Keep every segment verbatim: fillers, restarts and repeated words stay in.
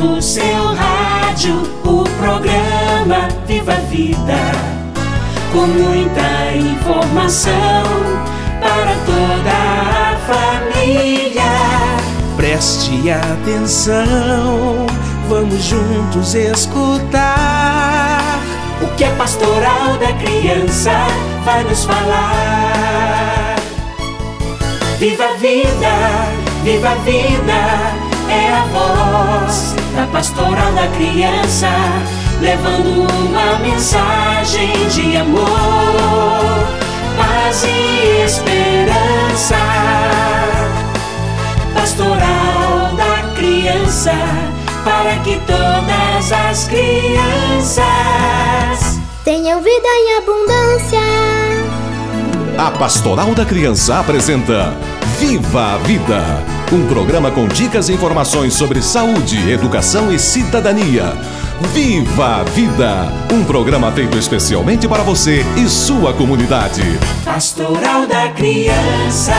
no seu rádio o programa Viva a Vida, com muita informação para toda a família. Preste atenção, vamos juntos escutar o que a Pastoral da Criança vai nos falar. Viva a vida, viva a vida, é a voz da Pastoral da Criança, levando uma mensagem de amor, paz e esperança. Pastoral da Criança, para que todas as crianças tenham vida em abundância. A Pastoral da Criança apresenta Viva a Vida, um programa com dicas e informações sobre saúde, educação e cidadania. Viva a Vida, um programa feito especialmente para você e sua comunidade. Pastoral da Criança.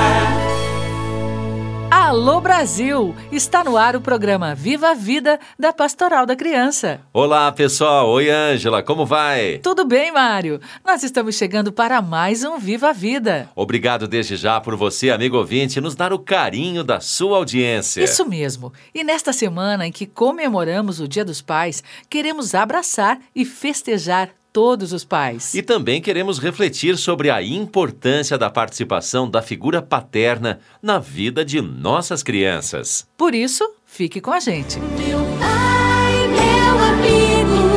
Alô Brasil! Está no ar o programa Viva a Vida da Pastoral da Criança. Olá pessoal, oi Ângela, como vai? Tudo bem, Mário? Nós estamos chegando para mais um Viva a Vida. Obrigado desde já por você, amigo ouvinte, nos dar o carinho da sua audiência. Isso mesmo. E nesta semana em que comemoramos o Dia dos Pais, queremos abraçar e festejar todos os pais. E também queremos refletir sobre a importância da participação da figura paterna na vida de nossas crianças. Por isso, fique com a gente. Meu pai, meu amigo,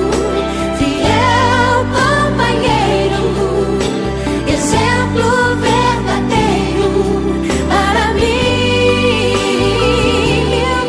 fiel companheiro, exemplo verdadeiro para mim, meu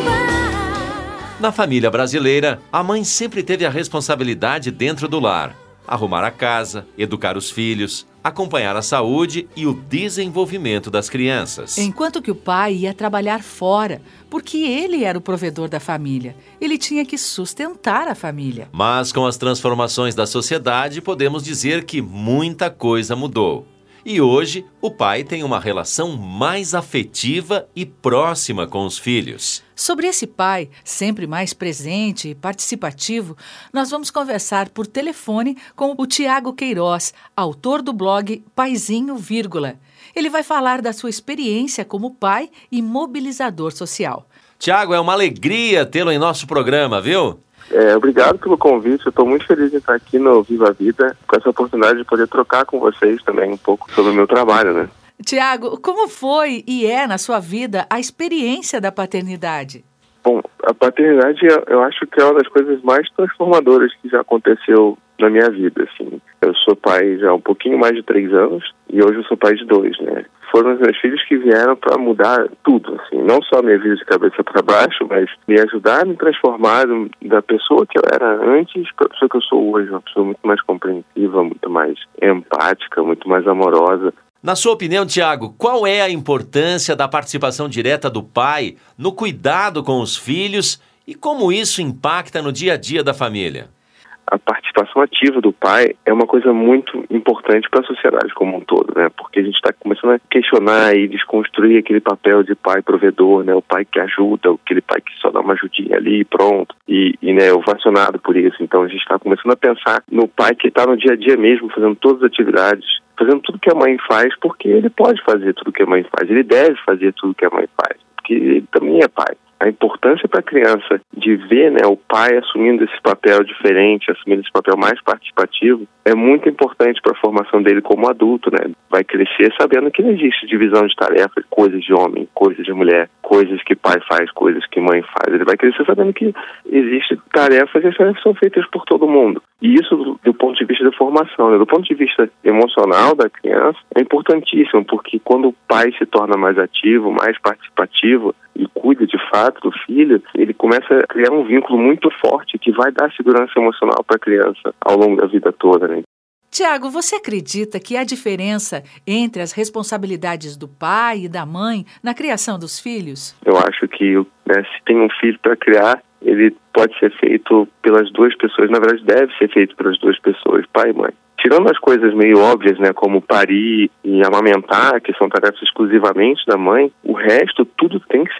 pai. Na família brasileira, a mãe sempre teve a responsabilidade dentro do lar. Arrumar a casa, educar os filhos, acompanhar a saúde e o desenvolvimento das crianças. Enquanto que o pai ia trabalhar fora, porque ele era o provedor da família. Ele tinha que sustentar a família. Mas com as transformações da sociedade, podemos dizer que muita coisa mudou. E hoje, o pai tem uma relação mais afetiva e próxima com os filhos. Sobre esse pai, sempre mais presente e participativo, nós vamos conversar por telefone com o Tiago Queiroz, autor do blog Paizinho, vírgula. Ele vai falar da sua experiência como pai e mobilizador social. Tiago, é uma alegria tê-lo em nosso programa, viu? É, obrigado pelo convite, eu estou muito feliz de estar aqui no Viva a Vida, com essa oportunidade de poder trocar com vocês também um pouco sobre o meu trabalho, né? Tiago, como foi e é na sua vida a experiência da paternidade? Bom, a paternidade eu acho que é uma das coisas mais transformadoras que já aconteceu na minha vida, assim. Eu sou pai já há um pouquinho mais de três anos e hoje eu sou pai de dois, né? Foram os meus filhos que vieram para mudar tudo, assim, não só a minha vida de cabeça para baixo, mas me ajudar a me transformar da pessoa que eu era antes para a pessoa que eu sou hoje, uma pessoa muito mais compreensiva, muito mais empática, muito mais amorosa. Na sua opinião, Tiago, qual é a importância da participação direta do pai no cuidado com os filhos e como isso impacta no dia a dia da família? A participação ativa do pai é uma coisa muito importante para a sociedade como um todo, né? Porque a gente está começando a questionar e desconstruir aquele papel de pai provedor, né? O pai que ajuda, aquele pai que só dá uma ajudinha ali e pronto, e, e né, ovacionado por isso. Então a gente está começando a pensar no pai que está no dia a dia mesmo, fazendo todas as atividades, fazendo tudo que a mãe faz, porque ele pode fazer tudo que a mãe faz, ele deve fazer tudo que a mãe faz, porque ele também é pai. A importância para a criança de ver, né, o pai assumindo esse papel diferente, assumindo esse papel mais participativo, é muito importante para a formação dele como adulto, né? Vai crescer sabendo que não existe divisão de tarefas, coisas de homem, coisas de mulher, coisas que pai faz, coisas que mãe faz. Ele vai crescer sabendo que existem tarefas e as tarefas são feitas por todo mundo. E isso do, do ponto de vista da formação, né? Do ponto de vista emocional da criança, é importantíssimo, porque quando o pai se torna mais ativo, mais participativo e cuida de fato do filho, ele começa a criar um vínculo muito forte que vai dar segurança emocional para a criança ao longo da vida toda, né? Tiago, você acredita que há diferença entre as responsabilidades do pai e da mãe na criação dos filhos? Eu acho que, né, se tem um filho para criar, ele pode ser feito pelas duas pessoas, na verdade deve ser feito pelas duas pessoas, pai e mãe. Tirando as coisas meio óbvias, né, como parir e amamentar, que são tarefas exclusivamente da mãe, o resto, tudo tem que ser compartilhado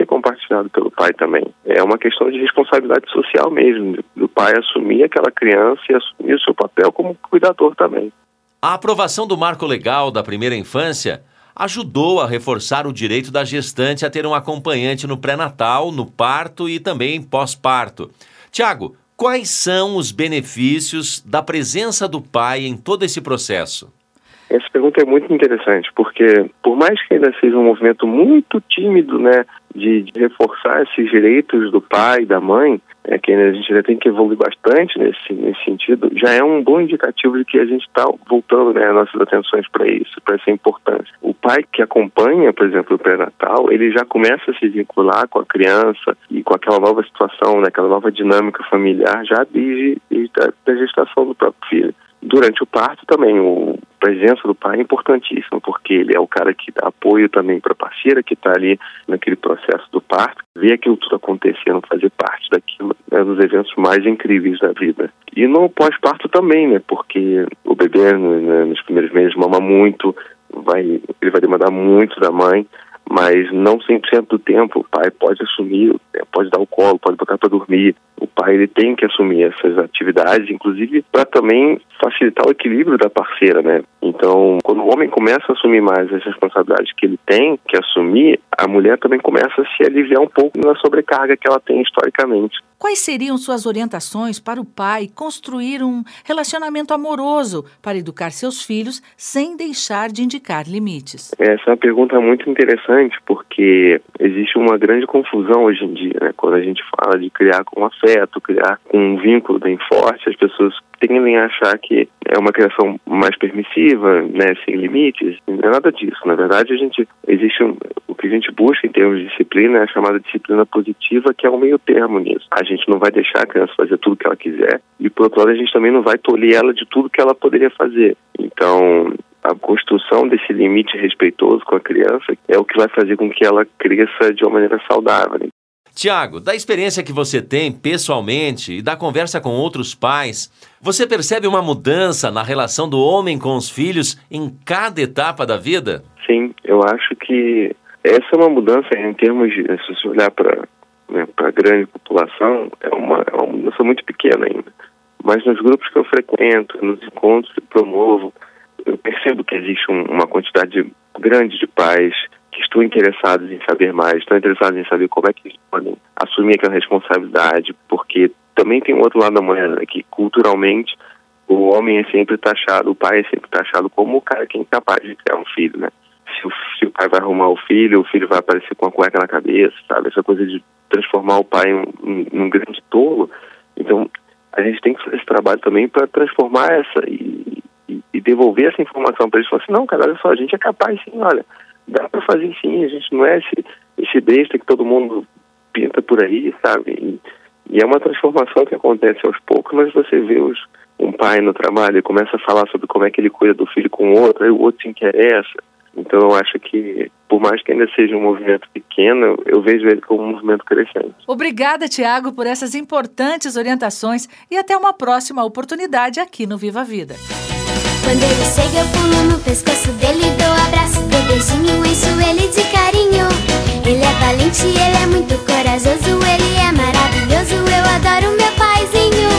compartilhado pelo pai também. É uma questão de responsabilidade social mesmo, do pai assumir aquela criança e assumir o seu papel como cuidador também. A aprovação do Marco Legal da Primeira Infância ajudou a reforçar o direito da gestante a ter um acompanhante no pré-natal, no parto e também pós-parto. Tiago, quais são os benefícios da presença do pai em todo esse processo? Essa pergunta é muito interessante, porque por mais que ainda seja um movimento muito tímido, né, de, de reforçar esses direitos do pai e da mãe, é que a gente ainda tem que evoluir bastante nesse, nesse sentido, já é um bom indicativo de que a gente está voltando, né, nossas atenções para isso, para essa importância. O pai que acompanha, por exemplo, o pré-natal, ele já começa a se vincular com a criança e com aquela nova situação, né, aquela nova dinâmica familiar já desde, desde a da gestação do próprio filho. Durante o parto também, o a presença do pai é importantíssima, porque ele é o cara que dá apoio também para a parceira que está ali naquele processo do parto, ver aquilo tudo acontecendo, fazer parte daquilo, né, dos eventos mais incríveis da vida. E no pós-parto também, né, porque o bebê, né, nos primeiros meses mama muito, vai, ele vai demandar muito da mãe, mas não cem por cento do tempo o pai pode assumir, pode dar o colo, pode botar para dormir. O pai ele tem que assumir essas atividades, inclusive para também facilitar o equilíbrio da parceira, né? Então, quando o homem começa a assumir mais as responsabilidades que ele tem que assumir, a mulher também começa a se aliviar um pouco na sobrecarga que ela tem historicamente. Quais seriam suas orientações para o pai construir um relacionamento amoroso para educar seus filhos sem deixar de indicar limites? Essa é uma pergunta muito interessante, porque existe uma grande confusão hoje em dia, né? Quando a gente fala de criar com afeto, criar com um vínculo bem forte, as pessoas tendem a achar que é uma criação mais permissiva, né, sem limites. Não é nada disso. Na verdade, a gente existe um, o que a gente busca em termos de disciplina é a chamada disciplina positiva, que é um meio termo nisso. A gente não vai deixar a criança fazer tudo que ela quiser e, por outro lado, a gente também não vai tolir ela de tudo que ela poderia fazer. Então, a construção desse limite respeitoso com a criança é o que vai fazer com que ela cresça de uma maneira saudável. Tiago, da experiência que você tem pessoalmente e da conversa com outros pais, você percebe uma mudança na relação do homem com os filhos em cada etapa da vida? Sim, eu acho que essa é uma mudança em termos de, se você olhar para, né, para a grande população, é uma, é uma mudança muito pequena ainda. Mas nos grupos que eu frequento, nos encontros que promovo, eu percebo que existe um, uma quantidade grande de pais que estão interessados em saber mais, estão interessados em saber como é que eles podem assumir aquela responsabilidade, porque também tem um outro lado da moeda, que culturalmente o homem é sempre taxado, o pai é sempre taxado como o cara que é incapaz de criar um filho, né? Se o, se o pai vai arrumar o filho, o filho vai aparecer com a cueca na cabeça, sabe? Essa coisa de transformar o pai em um, em um grande tolo. Então, a gente tem que fazer esse trabalho também para transformar essa e, e, e devolver essa informação para eles. Falar assim, não, cara, olha só, a gente é capaz sim, olha, dá para fazer sim, a gente não é esse, esse besta que todo mundo pinta por aí, sabe? E, e é uma transformação que acontece aos poucos, mas você vê os, um pai no trabalho e começa a falar sobre como é que ele cuida do filho com o outro, aí o outro se interessa. Então eu acho que, por mais que ainda seja um movimento pequeno, eu vejo ele como um movimento crescente. Obrigada, Tiago, por essas importantes orientações e até uma próxima oportunidade aqui no Viva a Vida. Quando ele chega, eu pulo no pescoço dele, dou abraço, dou beijinho, encho ele de carinho. Ele é valente, ele é muito corajoso, ele é maravilhoso, eu adoro meu paizinho.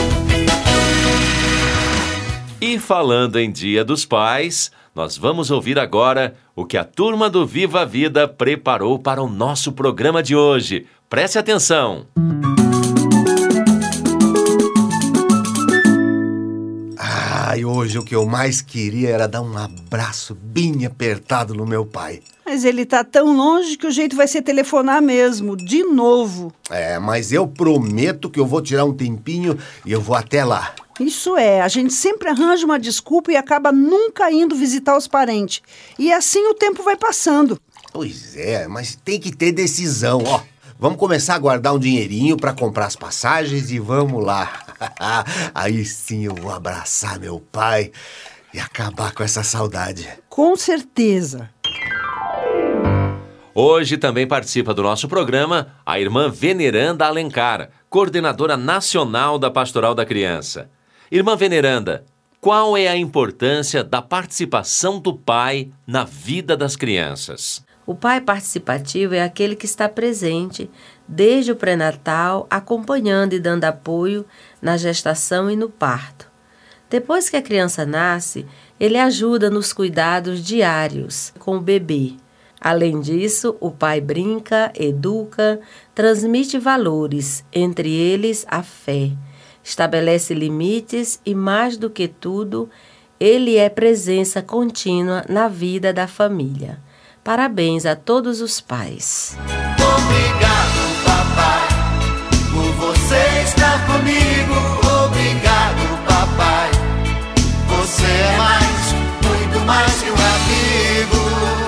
E falando em Dia dos Pais, nós vamos ouvir agora o que a turma do Viva a Vida preparou para o nosso programa de hoje. Preste atenção! Ai, hoje o que eu mais queria era dar um abraço bem apertado no meu pai. Mas ele tá tão longe que o jeito vai ser telefonar mesmo, de novo. É, mas eu prometo que eu vou tirar um tempinho e eu vou até lá. Isso é, a gente sempre arranja uma desculpa e acaba nunca indo visitar os parentes. E assim o tempo vai passando. Pois é, mas tem que ter decisão, ó. Vamos começar a guardar um dinheirinho para comprar as passagens e vamos lá. Aí sim eu vou abraçar meu pai e acabar com essa saudade. Com certeza. Hoje também participa do nosso programa a irmã Veneranda Alencar, coordenadora nacional da Pastoral da Criança. Irmã Veneranda, qual é a importância da participação do pai na vida das crianças? O pai participativo é aquele que está presente desde o pré-natal, acompanhando e dando apoio na gestação e no parto. Depois que a criança nasce, ele ajuda nos cuidados diários com o bebê. Além disso, o pai brinca, educa, transmite valores, entre eles a fé, estabelece limites e, mais do que tudo, ele é presença contínua na vida da família. Parabéns a todos os pais. Obrigado, papai, por você estar comigo. Obrigado, papai, você é mais, muito mais que um amigo.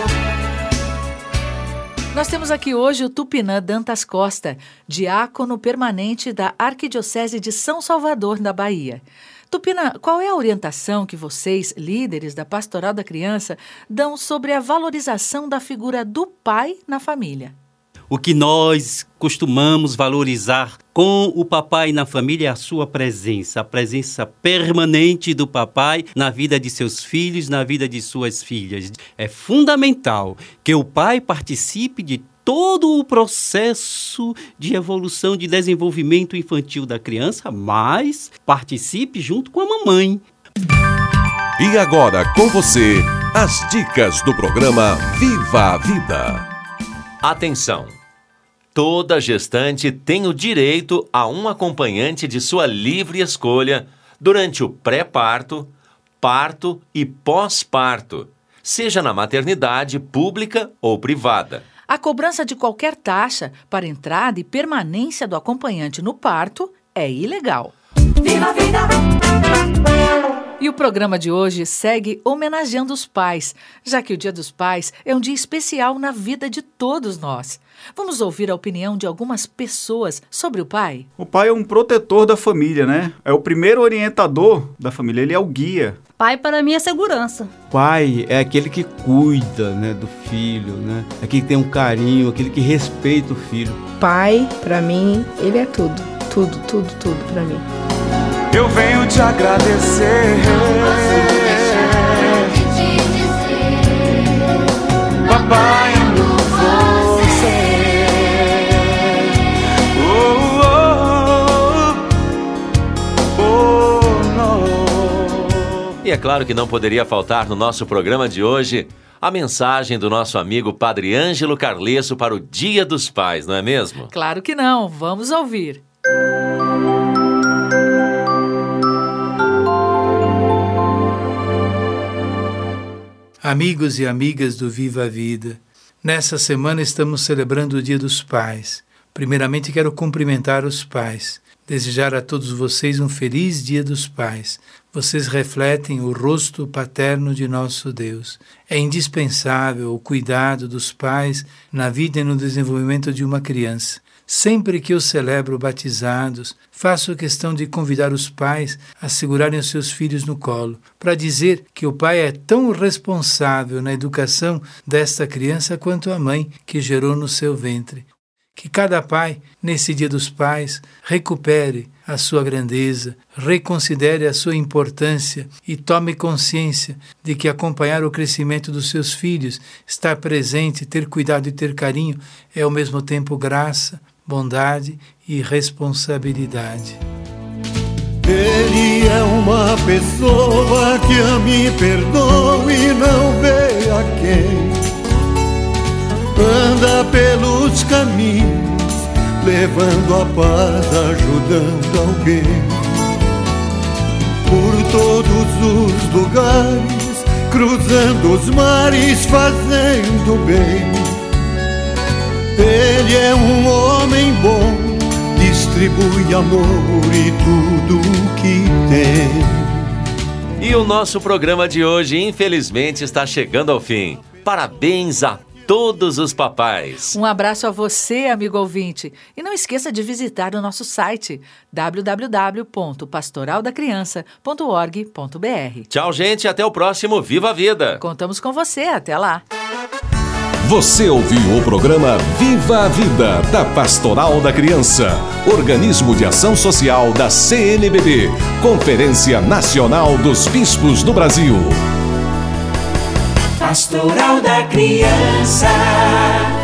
Nós temos aqui hoje o Tupinã Dantas Costa, diácono permanente da Arquidiocese de São Salvador, na Bahia. Tupinã, qual é a orientação que vocês, líderes da Pastoral da Criança, dão sobre a valorização da figura do pai na família? O que nós costumamos valorizar com o papai na família é a sua presença, a presença permanente do papai na vida de seus filhos, na vida de suas filhas. É fundamental que o pai participe de todo o processo de evolução, de desenvolvimento infantil da criança, mas participe junto com a mamãe. E agora com você, as dicas do programa Viva a Vida. Atenção! Toda gestante tem o direito a um acompanhante de sua livre escolha durante o pré-parto, parto e pós-parto, seja na maternidade pública ou privada. A cobrança de qualquer taxa para entrada e permanência do acompanhante no parto é ilegal. Viva a vida! E o programa de hoje segue homenageando os pais, já que o Dia dos Pais é um dia especial na vida de todos nós. Vamos ouvir a opinião de algumas pessoas sobre o pai? O pai é um protetor da família, né? É o primeiro orientador da família, ele é o guia. Pai, para mim, é segurança. Pai é aquele que cuida, né, do filho, né? Aquele que tem um carinho, aquele que respeita o filho. Pai, para mim, ele é tudo. Tudo, tudo, tudo para mim. Eu venho te agradecer. Não posso deixar de te dizer, papai, amo você. Oh, oh, oh, oh, no. E é claro que não poderia faltar no nosso programa de hoje a mensagem do nosso amigo Padre Ângelo Carlesso para o Dia dos Pais, não é mesmo? Claro que não. Vamos ouvir. Amigos e amigas do Viva a Vida, nessa semana estamos celebrando o Dia dos Pais. Primeiramente quero cumprimentar os pais, desejar a todos vocês um feliz Dia dos Pais. Vocês refletem o rosto paterno de nosso Deus. É indispensável o cuidado dos pais na vida e no desenvolvimento de uma criança. Sempre que eu celebro batizados, faço questão de convidar os pais a segurarem os seus filhos no colo, para dizer que o pai é tão responsável na educação desta criança quanto a mãe que gerou no seu ventre. Que cada pai, nesse Dia dos Pais, recupere a sua grandeza, reconsidere a sua importância e tome consciência de que acompanhar o crescimento dos seus filhos, estar presente, ter cuidado e ter carinho, é ao mesmo tempo graça, bondade e responsabilidade. Ele é uma pessoa que a mim perdoa e não vê a quem. Anda pelos caminhos, levando a paz, ajudando alguém. Por todos os lugares, cruzando os mares, fazendo bem. Ele é um homem bom, distribui amor e tudo o que tem. E o nosso programa de hoje, infelizmente, está chegando ao fim. Parabéns a todos os papais. Um abraço a você, amigo ouvinte. E não esqueça de visitar o nosso site w w w ponto pastoral da criança ponto org ponto b r. Tchau, gente. Até o próximo Viva a Vida. Contamos com você. Até lá. Você ouviu o programa Viva a Vida, da Pastoral da Criança, organismo de ação social da C N B B, Conferência Nacional dos Bispos do Brasil. Pastoral da Criança.